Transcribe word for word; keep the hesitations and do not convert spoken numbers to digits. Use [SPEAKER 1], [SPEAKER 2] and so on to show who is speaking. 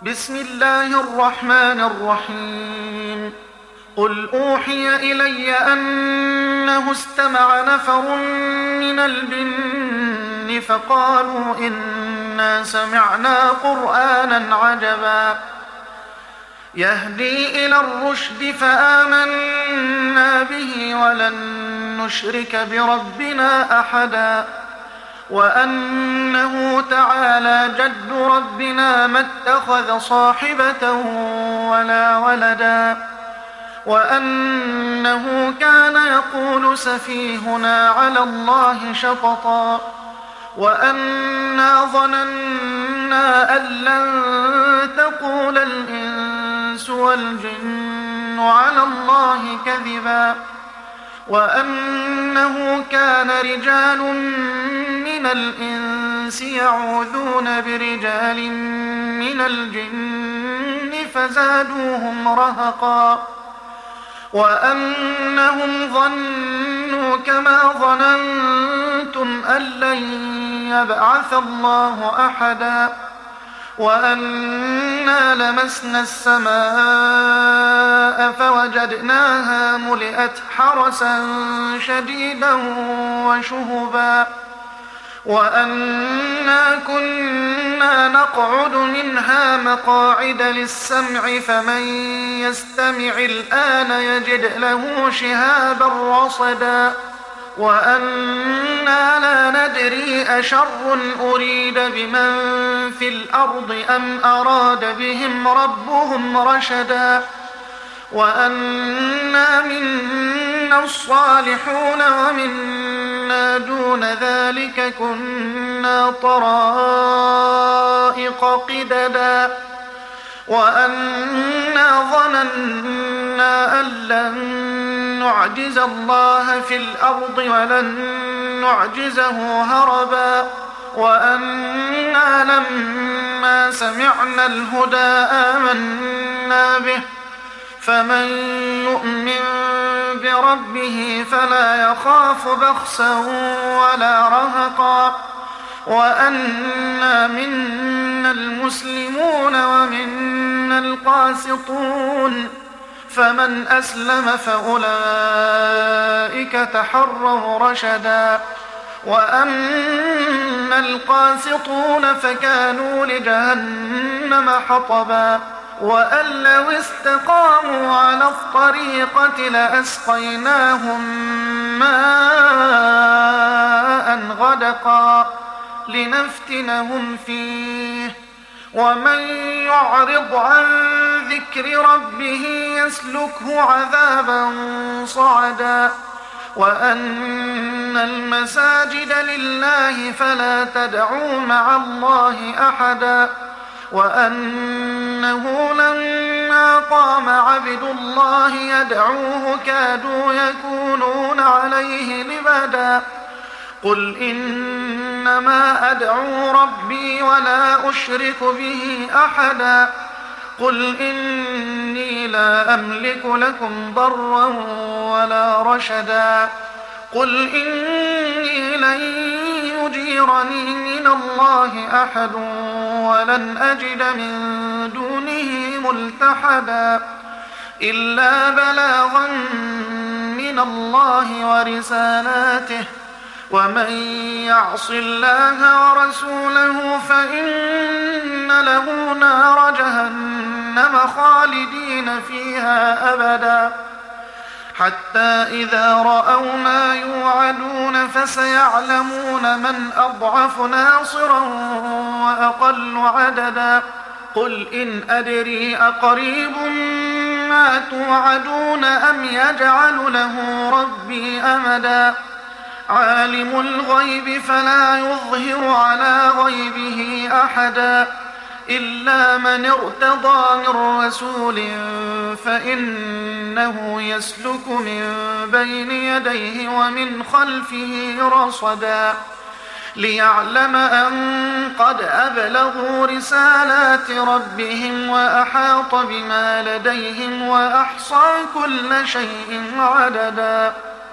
[SPEAKER 1] بسم الله الرحمن الرحيم قل أوحي إلي أنه استمع نفر من الجن فقالوا إنا سمعنا قرآنا عجبا يهدي إلى الرشد فآمنا به ولن نشرك بربنا أحدا وأنه تعالى جد ربنا ما اتخذ صاحبة ولا ولدا وأنه كان يقول سفيهنا على الله شططا وأنا ظننا أن لن تقول الإنس والجن على الله كذبا وأنه كان رجال من الإنس يعوذون برجال من الجن فزادوهم رهقا وأنهم ظنوا كما ظننتم أن لن يبعث الله أحدا وأنا لمسنا السماء فوجدناها ملئت حرسا شديدا وشهبا وأنا كنا نقعد منها مقاعد للسمع فمن يستمع الآن يجد له شهابا رصدا وأنا لا ندري أشر أريد بمن في الأرض أم أراد بهم ربهم رشدا وأنا منا الصالحون ومنا دون ذلك كنا طرائق قددا وأنا ظننا أن لن نعجز الله في الأرض ولن نعجزه هربا وأنا لما سمعنا الهدى آمنا به فمن يؤمن بربه فلا يخاف بخسا ولا رهقا وأنا منا المسلمون ومنا القاسطون فمن أسلم فأولئك تحروا رشدا وأما القاسطون فكانوا لجهنم حطبا وأن لو استقاموا على الطريقة لأسقيناهم ماء غدقا لنفتنهم فيه ومن يعرض عن ذكر ربه يسلكه عذابا صعدا وأن المساجد لله فلا تدعوا مع الله أحدا وأنه لما قام عبد الله يدعوه كادوا يكونون عليه لبدا قل إنما أدعو ربي ولا أشرك به أحدا قل إني لا أملك لكم ضرا ولا رشدا قل إني لن يجيرني من الله أحد ولن أجد من دونه ملتحدا إلا بلاغا من الله ورسالاته ومن يعص الله ورسوله فإن له نار جهنم خالدين فيها أبدا حتى إذا رأوا ما يوعدون فسيعلمون من أضعف ناصرا وأقل عددا قل إن أدري أقريب ما توعدون أم يجعل له ربي أمدا عالم الغيب فلا يظهر على غيبه أحدا إلا من ارتضى من رسول فإنه يسلك من بين يديه ومن خلفه رصدا ليعلم أن قد أبلغوا رسالات ربهم وأحاط بما لديهم وأحصى كل شيء عددا